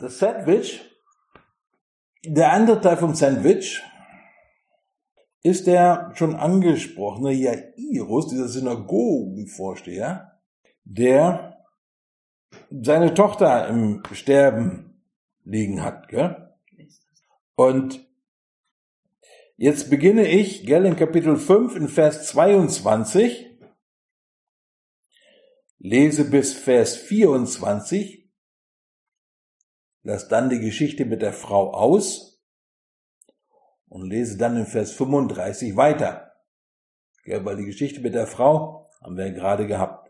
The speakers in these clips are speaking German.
das Sandwich, der andere Teil vom Sandwich, ist der schon angesprochene Jairus, dieser Synagogenvorsteher, der seine Tochter im Sterben liegen hat. Gell? Und jetzt beginne ich, in Kapitel 5 in Vers 22, lese bis Vers 24, lass dann die Geschichte mit der Frau aus und lese dann in Vers 35 weiter. Weil die Geschichte mit der Frau haben wir ja gerade gehabt.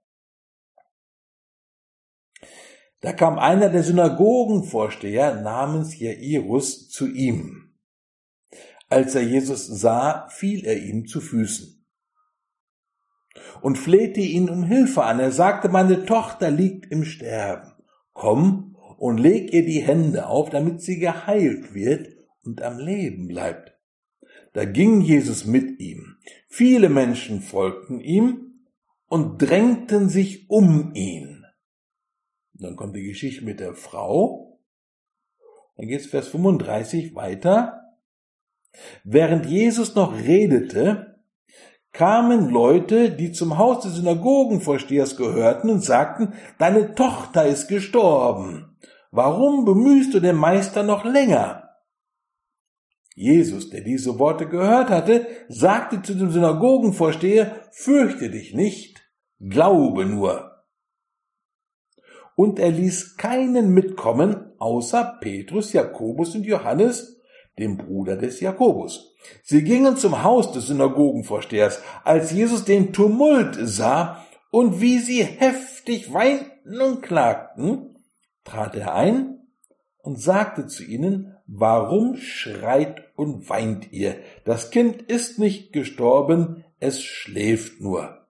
Da kam einer der Synagogenvorsteher namens Jairus zu ihm. Als er Jesus sah, fiel er ihm zu Füßen und flehte ihn um Hilfe an. Er sagte, meine Tochter liegt im Sterben. Komm und leg ihr die Hände auf, damit sie geheilt wird und am Leben bleibt. Da ging Jesus mit ihm. Viele Menschen folgten ihm und drängten sich um ihn. Und dann kommt die Geschichte mit der Frau. Dann geht es Vers 35 weiter. Während Jesus noch redete, kamen Leute, die zum Haus des Synagogenvorstehers gehörten und sagten, deine Tochter ist gestorben. Warum bemühst du den Meister noch länger? Jesus, der diese Worte gehört hatte, sagte zu dem Synagogenvorsteher, fürchte dich nicht, glaube nur. Und er ließ keinen mitkommen, außer Petrus, Jakobus und Johannes, dem Bruder des Jakobus. Sie gingen zum Haus des Synagogenvorstehers. Als Jesus den Tumult sah und wie sie heftig weinten und klagten, trat er ein und sagte zu ihnen, warum schreit und weint ihr? Das Kind ist nicht gestorben, es schläft nur.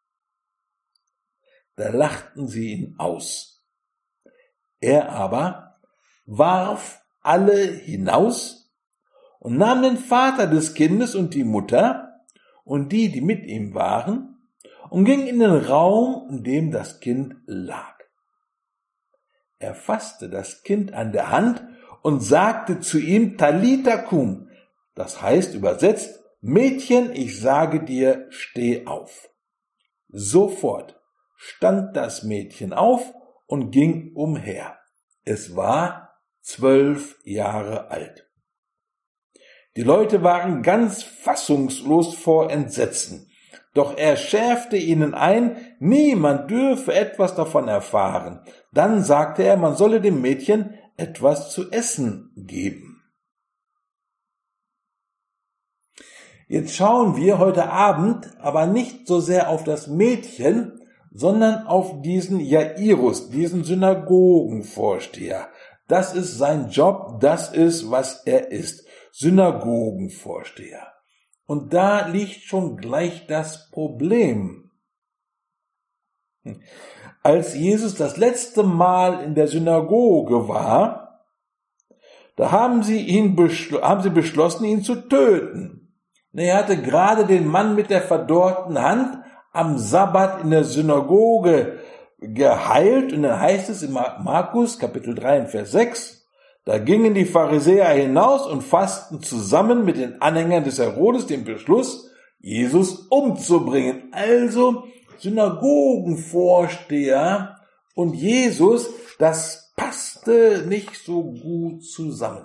Da lachten sie ihn aus. Er aber warf alle hinaus und nahm den Vater des Kindes und die Mutter und die mit ihm waren, und ging in den Raum, in dem das Kind lag. Er fasste das Kind an der Hand und sagte zu ihm, Talita kum, das heißt übersetzt, Mädchen, ich sage dir, steh auf. Sofort stand das Mädchen auf und ging umher. Es war 12 Jahre alt. Die Leute waren ganz fassungslos vor Entsetzen. Doch er schärfte ihnen ein, niemand dürfe etwas davon erfahren. Dann sagte er, man solle dem Mädchen etwas zu essen geben. Jetzt schauen wir heute Abend aber nicht so sehr auf das Mädchen, sondern auf diesen Jairus, diesen Synagogenvorsteher. Das ist sein Job, das ist, was er ist. Synagogenvorsteher. Und da liegt schon gleich das Problem. Als Jesus das letzte Mal in der Synagoge war, da haben sie beschlossen, ihn zu töten. Er hatte gerade den Mann mit der verdorrten Hand am Sabbat in der Synagoge geheilt. Und dann heißt es in Markus Kapitel 3 Vers 6, da gingen die Pharisäer hinaus und fassten zusammen mit den Anhängern des Herodes den Beschluss, Jesus umzubringen. Also Synagogenvorsteher und Jesus, das passte nicht so gut zusammen.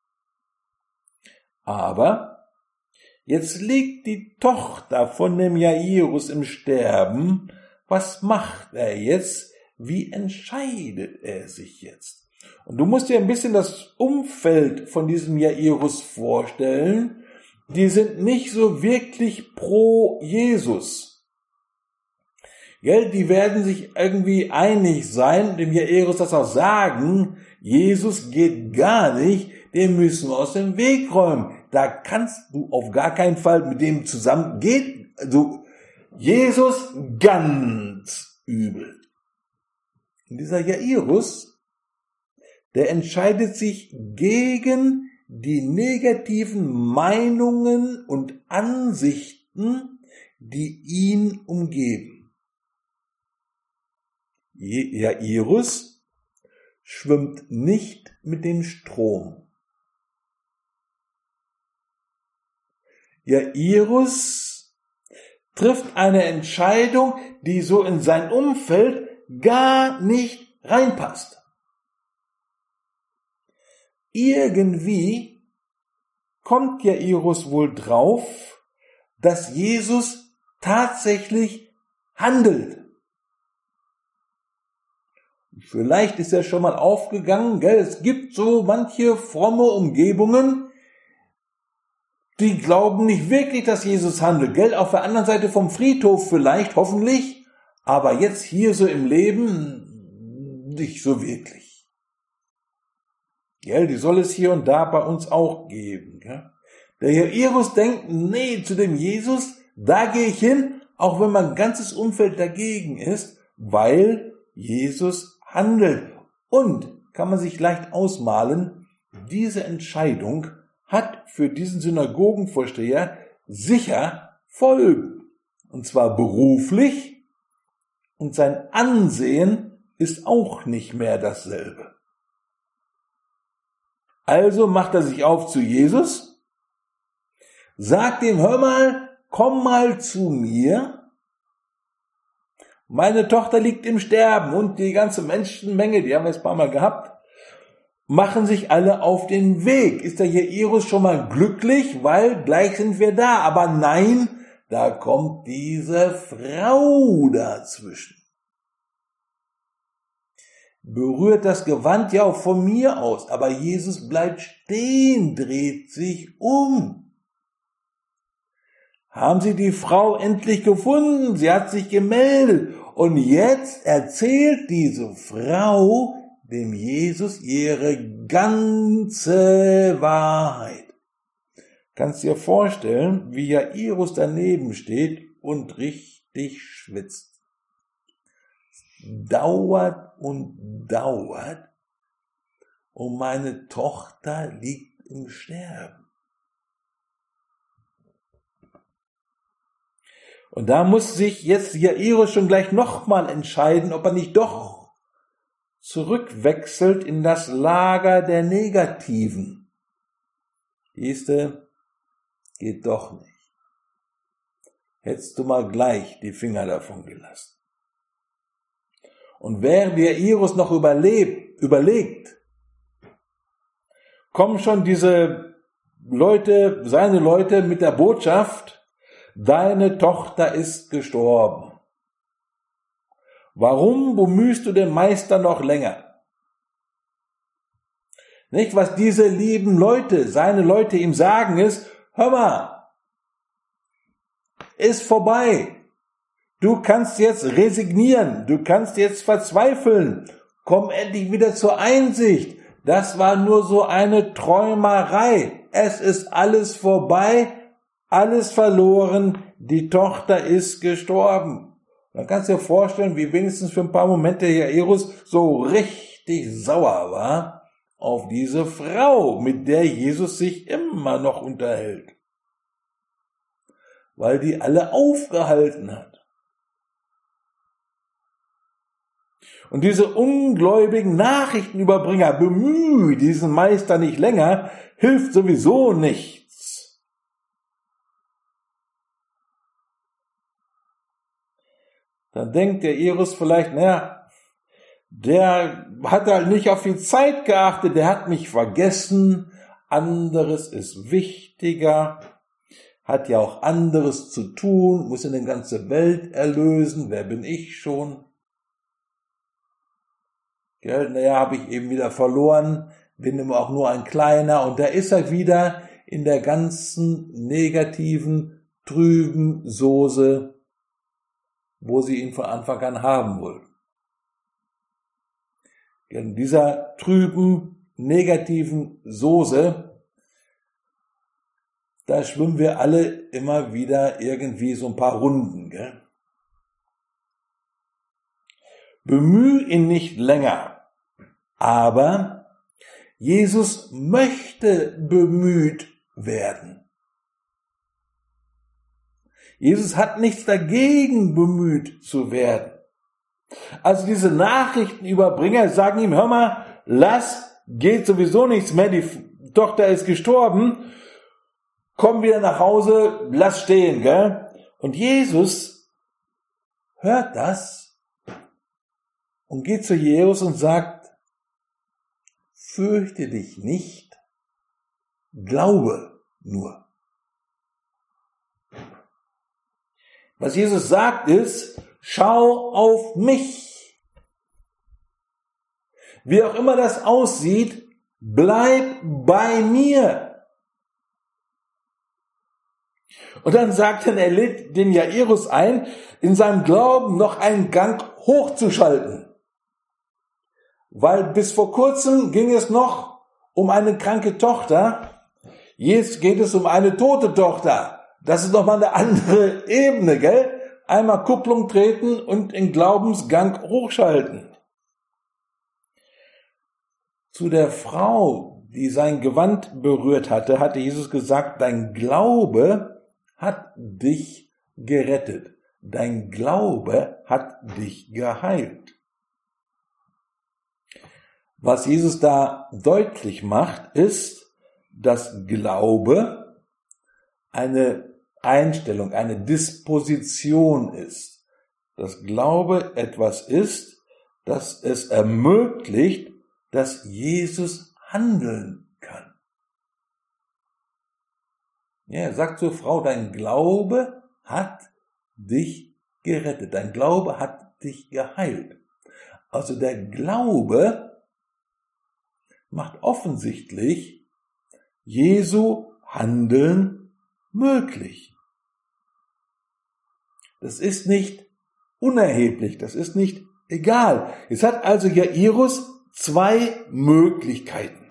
Aber jetzt liegt die Tochter von dem Jairus im Sterben. Was macht er jetzt? Wie entscheidet er sich jetzt? Und du musst dir ein bisschen das Umfeld von diesem Jairus vorstellen. Die sind nicht so wirklich pro Jesus. Die werden sich irgendwie einig sein, dem Jairus das auch sagen, Jesus geht gar nicht, den müssen wir aus dem Weg räumen. Da kannst du auf gar keinen Fall mit dem zusammen, geht, also Jesus ganz übel. Und dieser Jairus, der entscheidet sich gegen die negativen Meinungen und Ansichten, die ihn umgeben. Jairus schwimmt nicht mit dem Strom. Jairus trifft eine Entscheidung, die so in sein Umfeld gar nicht reinpasst. Irgendwie kommt Jairus wohl drauf, dass Jesus tatsächlich handelt. Vielleicht ist er schon mal aufgegangen, gell? Es gibt so manche fromme Umgebungen, die glauben nicht wirklich, dass Jesus handelt, gell? Auf der anderen Seite vom Friedhof vielleicht, hoffentlich, aber jetzt hier so im Leben nicht so wirklich. Gell? Die soll es hier und da bei uns auch geben, gell? Der Jairus denkt, nee, zu dem Jesus, da gehe ich hin, auch wenn mein ganzes Umfeld dagegen ist, weil Jesus handelt. Und kann man sich leicht ausmalen, diese Entscheidung hat für diesen Synagogenvorsteher sicher Folgen. Und zwar beruflich, und sein Ansehen ist auch nicht mehr dasselbe. Also macht er sich auf zu Jesus, sagt ihm, hör mal, komm mal zu mir, meine Tochter liegt im Sterben, und die ganze Menschenmenge, die haben wir jetzt ein paar Mal gehabt, machen sich alle auf den Weg. Ist der Jairus schon mal glücklich, weil gleich sind wir da. Aber nein, da kommt diese Frau dazwischen. Berührt das Gewand ja auch von mir aus, aber Jesus bleibt stehen, dreht sich um. Haben Sie die Frau endlich gefunden? Sie hat sich gemeldet. Und jetzt erzählt diese Frau dem Jesus ihre ganze Wahrheit. Kannst dir vorstellen, wie Jairus daneben steht und richtig schwitzt. Dauert und dauert, und meine Tochter liegt im Sterben. Und da muss sich jetzt Jairus schon gleich nochmal entscheiden, ob er nicht doch zurückwechselt in das Lager der Negativen. Siehste, geht doch nicht. Hättest du mal gleich die Finger davon gelassen. Und während Jairus noch überlegt, kommen schon diese Leute, seine Leute mit der Botschaft, deine Tochter ist gestorben. Warum bemühst du den Meister noch länger? Nicht, was diese lieben Leute, seine Leute ihm sagen ist, hör mal, ist vorbei. Du kannst jetzt resignieren, du kannst jetzt verzweifeln. Komm endlich wieder zur Einsicht. Das war nur so eine Träumerei. Es ist alles vorbei. Alles verloren, die Tochter ist gestorben. Man kann sich vorstellen, wie wenigstens für ein paar Momente Jairus so richtig sauer war auf diese Frau, mit der Jesus sich immer noch unterhält. Weil die alle aufgehalten hat. Und diese ungläubigen Nachrichtenüberbringer, bemühe diesen Meister nicht länger, hilft sowieso nichts. Dann denkt der Jairus vielleicht, naja, der hat halt nicht auf die Zeit geachtet, der hat mich vergessen, anderes ist wichtiger, hat ja auch anderes zu tun, muss in die ganze Welt erlösen, wer bin ich schon? Ja, naja, habe ich eben wieder verloren, bin immer auch nur ein Kleiner, und da ist er wieder in der ganzen negativen, trüben Soße, wo sie ihn von Anfang an haben wollten. In dieser trüben, negativen Soße, da schwimmen wir alle immer wieder irgendwie so ein paar Runden. Gell? Bemühe ihn nicht länger, aber Jesus möchte bemüht werden. Jesus hat nichts dagegen, bemüht zu werden. Also diese Nachrichtenüberbringer sagen ihm, hör mal, geht sowieso nichts mehr, die Tochter ist gestorben, komm wieder nach Hause, lass stehen, gell? Und Jesus hört das und geht zu Jairus und sagt, fürchte dich nicht, glaube nur. Was Jesus sagt ist, schau auf mich. Wie auch immer das aussieht, bleib bei mir. Und dann sagt er lädt den Jairus ein, in seinem Glauben noch einen Gang hochzuschalten. Weil bis vor kurzem ging es noch um eine kranke Tochter, jetzt geht es um eine tote Tochter. Das ist nochmal eine andere Ebene, gell? Einmal Kupplung treten und den Glaubensgang hochschalten. Zu der Frau, die sein Gewand berührt hatte, hatte Jesus gesagt, dein Glaube hat dich gerettet. Dein Glaube hat dich geheilt. Was Jesus da deutlich macht, ist, dass Glaube eine Einstellung, eine Disposition ist. Dass Glaube etwas ist, das es ermöglicht, dass Jesus handeln kann. Ja, er sagt zur Frau, dein Glaube hat dich gerettet, dein Glaube hat dich geheilt. Also der Glaube macht offensichtlich Jesu Handeln möglich. Das ist nicht unerheblich, das ist nicht egal. Es hat also Jairus zwei Möglichkeiten.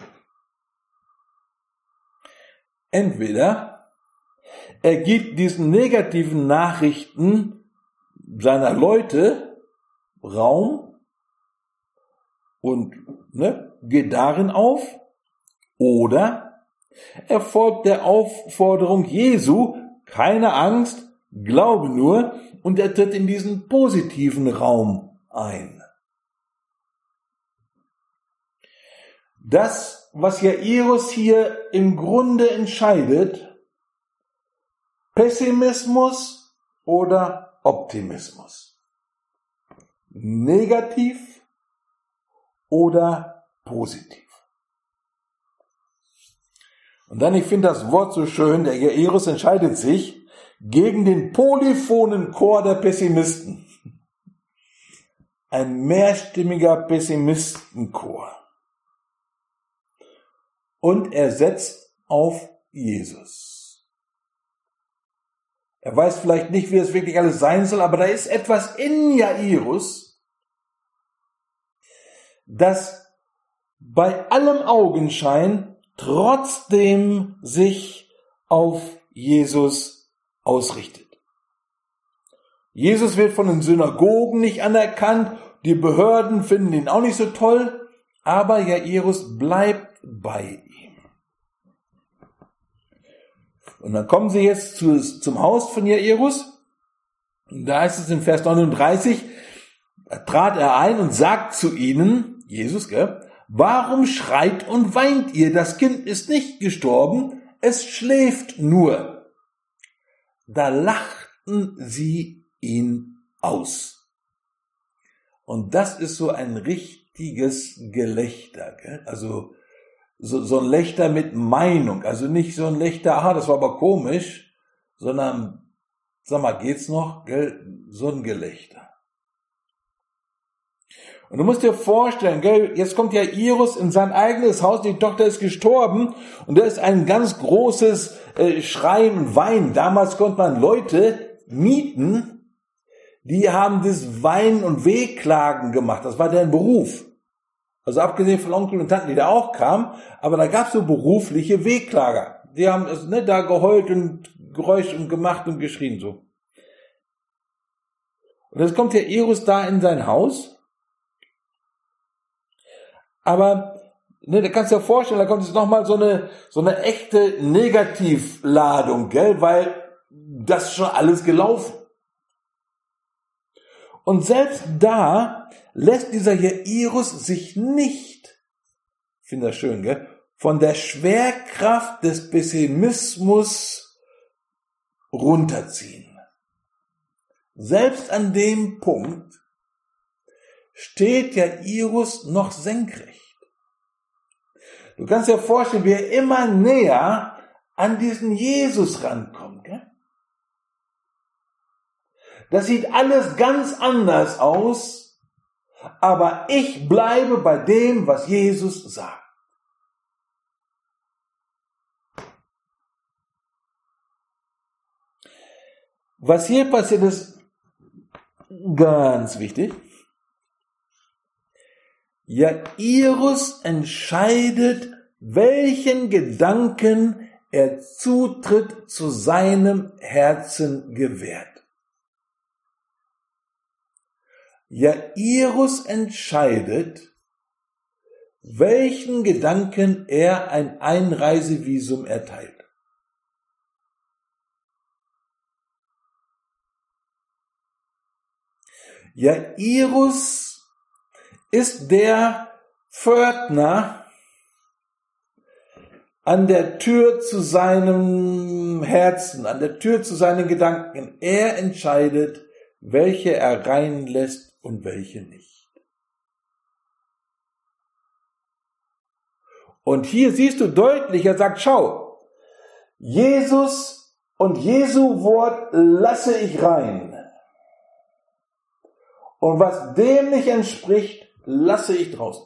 Entweder er gibt diesen negativen Nachrichten seiner Leute Raum und geht darin auf, oder er folgt der Aufforderung Jesu, keine Angst, glaube nur, und er tritt in diesen positiven Raum ein. Das, was Jairus hier im Grunde entscheidet, Pessimismus oder Optimismus, negativ oder positiv. Und dann, ich finde das Wort so schön, der Jairus entscheidet sich gegen den polyphonen Chor der Pessimisten. Ein mehrstimmiger Pessimistenchor. Und er setzt auf Jesus. Er weiß vielleicht nicht, wie es wirklich alles sein soll, aber da ist etwas in Jairus, das bei allem Augenschein trotzdem sich auf Jesus ausrichtet. Jesus wird von den Synagogen nicht anerkannt, die Behörden finden ihn auch nicht so toll, aber Jairus bleibt bei ihm. Und dann kommen sie jetzt zum Haus von Jairus. Und da heißt es in Vers 39, da trat er ein und sagt zu ihnen, Jesus, warum schreit und weint ihr? Das Kind ist nicht gestorben, es schläft nur. Da lachten sie ihn aus. Und das ist so ein richtiges Gelächter, also so ein Lächter mit Meinung, also nicht so ein Lächter, aha, das war aber komisch, sondern, sag mal, geht's noch, so ein Gelächter. Und du musst dir vorstellen, jetzt kommt Jairus in sein eigenes Haus, die Tochter ist gestorben und da ist ein ganz großes Schreien und Weinen. Damals konnte man Leute mieten, die haben das Weinen und Wehklagen gemacht, das war deren Beruf. Also abgesehen von Onkel und Tanten, die da auch kamen, aber da gab es so berufliche Wehklager. Die haben da geheult und geräuscht und gemacht und geschrien so. Und jetzt kommt Jairus da in sein Haus. Aber da kannst du dir vorstellen, da kommt jetzt nochmal so eine echte Negativladung, weil das ist schon alles gelaufen. Und selbst da lässt dieser Jairus sich nicht finde das schön, gell? Von der Schwerkraft des Pessimismus runterziehen. Selbst an dem Punkt steht Jairus noch senkrecht. Du kannst dir vorstellen, wie er immer näher an diesen Jesus rankommt. Gell? Das sieht alles ganz anders aus, aber ich bleibe bei dem, was Jesus sagt. Was hier passiert ist, ganz wichtig. Jairus entscheidet, welchen Gedanken er Zutritt zu seinem Herzen gewährt. Jairus entscheidet, welchen Gedanken er ein Einreisevisum erteilt. Jairus ist der Pförtner an der Tür zu seinem Herzen, an der Tür zu seinen Gedanken. Er entscheidet, welche er reinlässt und welche nicht. Und hier siehst du deutlich, er sagt, schau, Jesus und Jesu Wort lasse ich rein. Und was dem nicht entspricht, lasse ich draußen.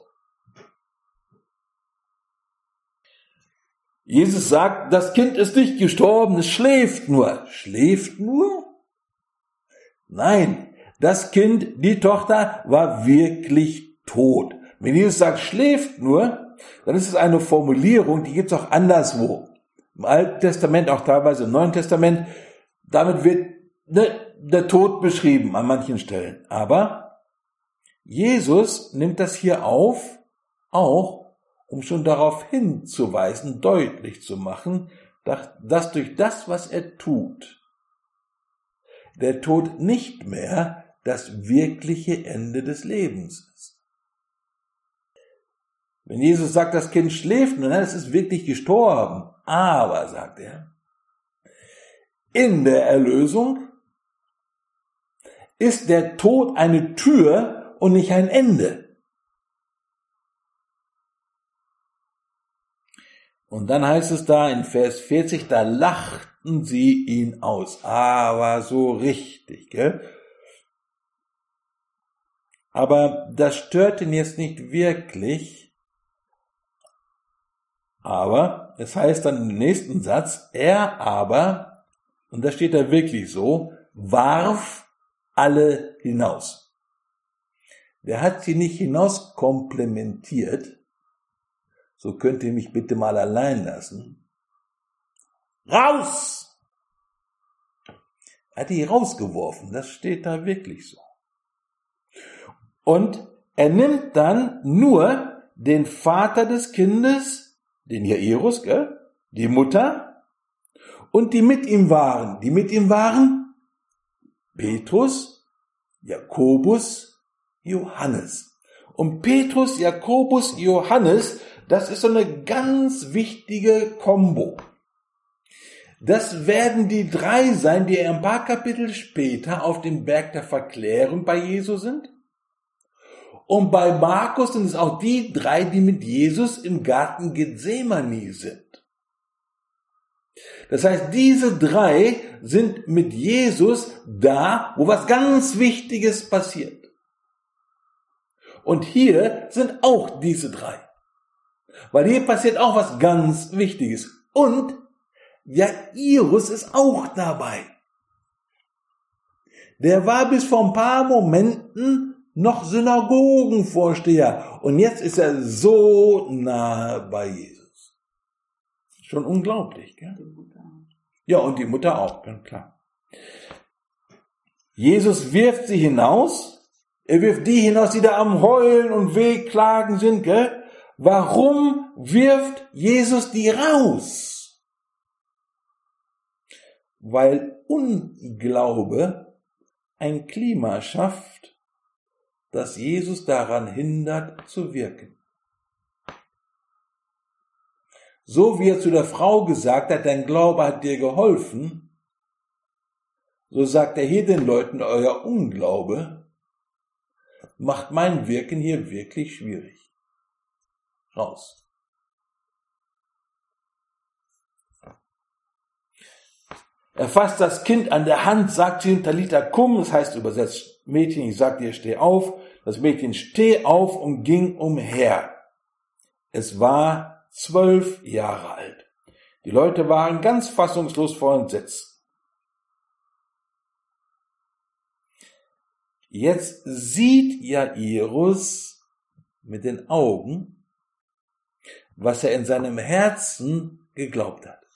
Jesus sagt, das Kind ist nicht gestorben, es schläft nur. Schläft nur? Nein, das Kind, die Tochter, war wirklich tot. Wenn Jesus sagt, schläft nur, dann ist es eine Formulierung, die gibt es auch anderswo. Im Alten Testament, auch teilweise im Neuen Testament. Damit wird der Tod beschrieben an manchen Stellen. Aber Jesus nimmt das hier auf, auch um schon darauf hinzuweisen, deutlich zu machen, dass durch das, was er tut, der Tod nicht mehr das wirkliche Ende des Lebens ist. Wenn Jesus sagt, das Kind schläft, dann ist es wirklich gestorben. Aber, sagt er, in der Erlösung ist der Tod eine Tür und nicht ein Ende. Und dann heißt es da in Vers 40, da lachten sie ihn aus. Aber so richtig, gell? Aber das stört ihn jetzt nicht wirklich. Aber es heißt dann im nächsten Satz, er aber, und da steht da wirklich so, warf alle hinaus. Der hat sie nicht hinaus komplementiert. So könnt ihr mich bitte mal allein lassen. Raus! Er hat die rausgeworfen, das steht da wirklich so. Und er nimmt dann nur den Vater des Kindes, den Jairus, gell? Die Mutter und die mit ihm waren. Die mit ihm waren Petrus, Jakobus, Johannes. Und Petrus, Jakobus, Johannes, das ist so eine ganz wichtige Kombo. Das werden die drei sein, die ein paar Kapitel später auf dem Berg der Verklärung bei Jesus sind. Und bei Markus sind es auch die drei, die mit Jesus im Garten Gethsemane sind. Das heißt, diese drei sind mit Jesus da, wo was ganz Wichtiges passiert. Und hier sind auch diese drei. Weil hier passiert auch was ganz Wichtiges. Und Jairus ist auch dabei. Der war bis vor ein paar Momenten noch Synagogenvorsteher. Und jetzt ist er so nahe bei Jesus. Schon unglaublich, gell? Ja, und die Mutter auch, ganz klar. Jesus wirft sie hinaus. Er wirft die hinaus, die da am Heulen und Wehklagen sind, gell? Warum wirft Jesus die raus? Weil Unglaube ein Klima schafft, das Jesus daran hindert zu wirken. So wie er zu der Frau gesagt hat, dein Glaube hat dir geholfen, so sagt er hier den Leuten, euer Unglaube macht mein Wirken hier wirklich schwierig. Raus. Er fasst das Kind an der Hand, sagt zu ihm, Talita kum, das heißt übersetzt, Mädchen, ich sag dir, steh auf. Das Mädchen steh auf und ging umher. Es war 12 Jahre alt. Die Leute waren ganz fassungslos vor Entsetzen. Jetzt sieht Jairus mit den Augen, was er in seinem Herzen geglaubt hat.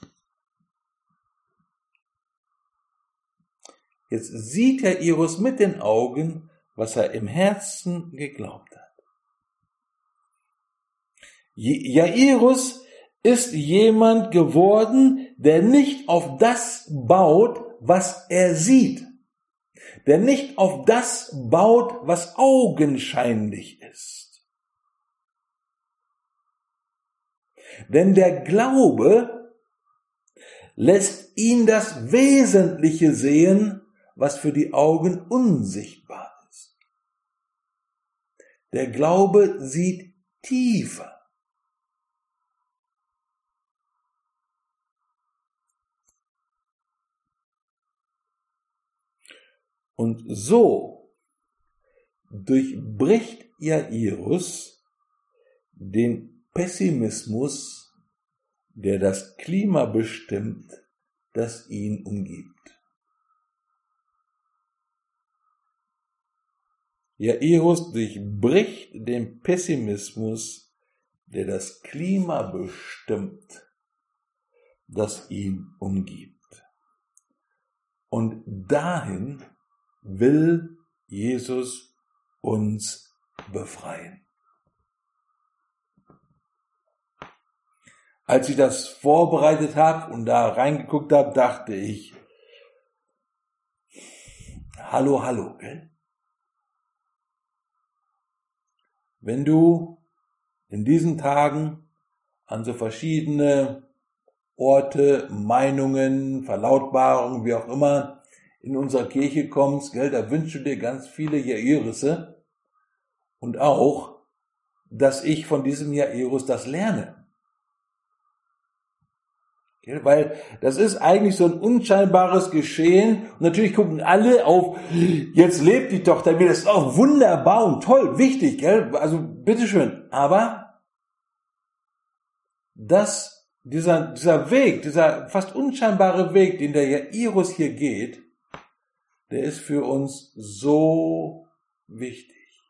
Jetzt sieht Jairus mit den Augen, was er im Herzen geglaubt hat. Jairus ist jemand geworden, der nicht auf das baut, was er sieht. Der nicht auf das baut, was augenscheinlich ist. Denn der Glaube lässt ihn das Wesentliche sehen, was für die Augen unsichtbar ist. Der Glaube sieht tiefer. Und so durchbricht Jairus den Pessimismus, der das Klima bestimmt, das ihn umgibt. Jairus durchbricht den Pessimismus, der das Klima bestimmt, das ihn umgibt. Und dahin will Jesus uns befreien. Als ich das vorbereitet habe und da reingeguckt habe, dachte ich, hallo, gell? Wenn du in diesen Tagen an so verschiedene Orte, Meinungen, Verlautbarungen, wie auch immer, in unserer Kirche kommst, gell, da wünschst du dir ganz viele Jairisse und auch, dass ich von diesem Jairus das lerne. Gell, weil das ist eigentlich so ein unscheinbares Geschehen und natürlich gucken alle auf, jetzt lebt die Tochter wieder, das ist auch wunderbar und toll, wichtig, gell, also bitteschön, aber dieser Weg, dieser fast unscheinbare Weg, den der Jairus hier geht, der ist für uns so wichtig.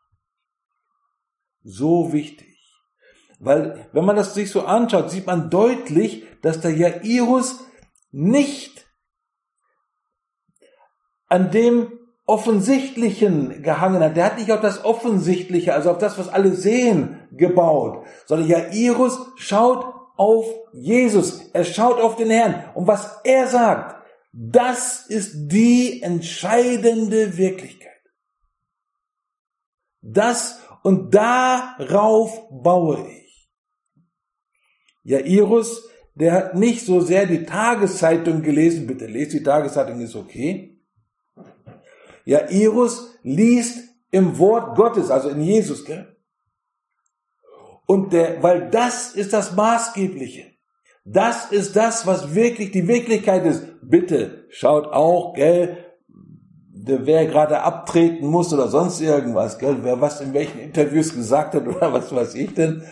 So wichtig. Weil, wenn man das sich so anschaut, sieht man deutlich, dass der Jairus nicht an dem Offensichtlichen gehangen hat. Der hat nicht auf das Offensichtliche, also auf das, was alle sehen, gebaut, sondern Jairus schaut auf Jesus. Er schaut auf den Herrn. Und was er sagt, das ist die entscheidende Wirklichkeit. Das und darauf baue ich. Jairus, der hat nicht so sehr die Tageszeitung gelesen, bitte lest die Tageszeitung, ist okay. Jairus liest im Wort Gottes, also in Jesus, gell? Und weil das ist das Maßgebliche. Das ist das, was wirklich die Wirklichkeit ist. Bitte schaut auch, gell, wer gerade abtreten muss oder sonst irgendwas, gell, wer was in welchen Interviews gesagt hat oder was weiß ich denn.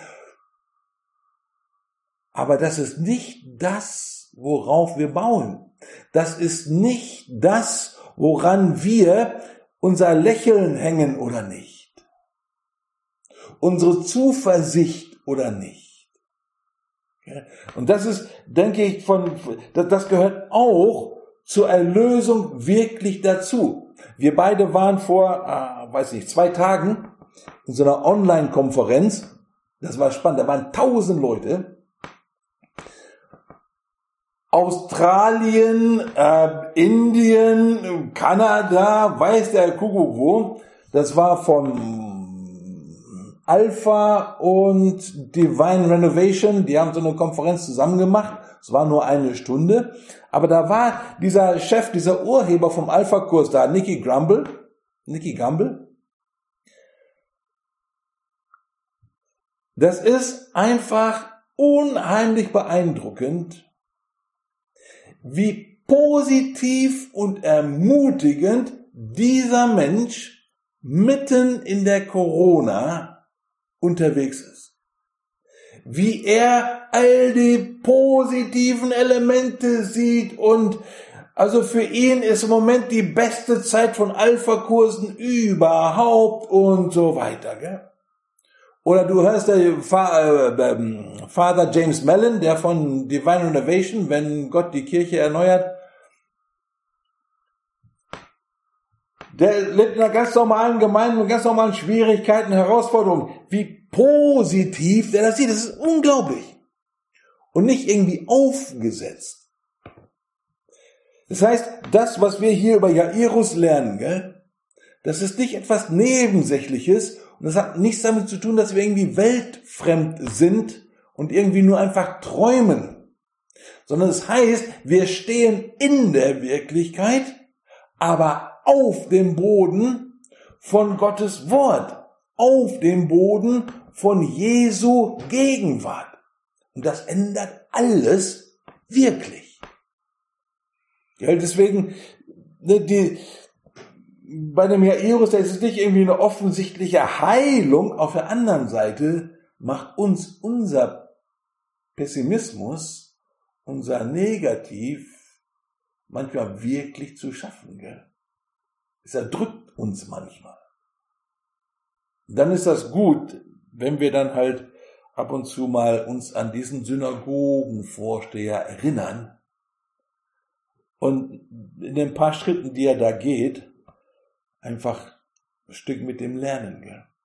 Aber das ist nicht das, worauf wir bauen. Das ist nicht das, woran wir unser Lächeln hängen oder nicht. Unsere Zuversicht oder nicht. Und das ist, denke ich, das gehört auch zur Erlösung wirklich dazu. Wir beide waren vor, 2 Tagen in so einer Online-Konferenz. Das war spannend, da waren 1000 Leute. Australien, Indien, Kanada, weiß der Kuckuck wo. Das war von Alpha und Divine Renovation, die haben so eine Konferenz zusammen gemacht. Es war nur 1 Stunde. Aber da war dieser Chef, dieser Urheber vom Alpha-Kurs da, Nicky Gamble. Das ist einfach unheimlich beeindruckend, wie positiv und ermutigend dieser Mensch mitten in der Corona unterwegs ist. Wie er all die positiven Elemente sieht und also für ihn ist im Moment die beste Zeit von Alpha-Kursen überhaupt und so weiter, gell? Oder du hörst Father James Mellon, der von Divine Renovation, wenn Gott die Kirche erneuert, der lebt in einer ganz normalen Gemeinde mit ganz normalen Schwierigkeiten, Herausforderungen. Wie positiv der das sieht, das ist unglaublich. Und nicht irgendwie aufgesetzt. Das heißt, das, was wir hier über Jairus lernen, gell, das ist nicht etwas Nebensächliches und das hat nichts damit zu tun, dass wir irgendwie weltfremd sind und irgendwie nur einfach träumen. Sondern es heißt, wir stehen in der Wirklichkeit, aber auf dem Boden von Gottes Wort, auf dem Boden von Jesu Gegenwart. Und das ändert alles wirklich. Ja, deswegen, bei dem Jairus, da ist es nicht irgendwie eine offensichtliche Heilung. Auf der anderen Seite macht uns unser Pessimismus, unser Negativ manchmal wirklich zu schaffen, gell? Es erdrückt uns manchmal. Dann ist das gut, wenn wir dann halt ab und zu mal uns an diesen Synagogenvorsteher erinnern und in den paar Schritten, die er da geht, einfach ein Stück mit dem lernen, gell?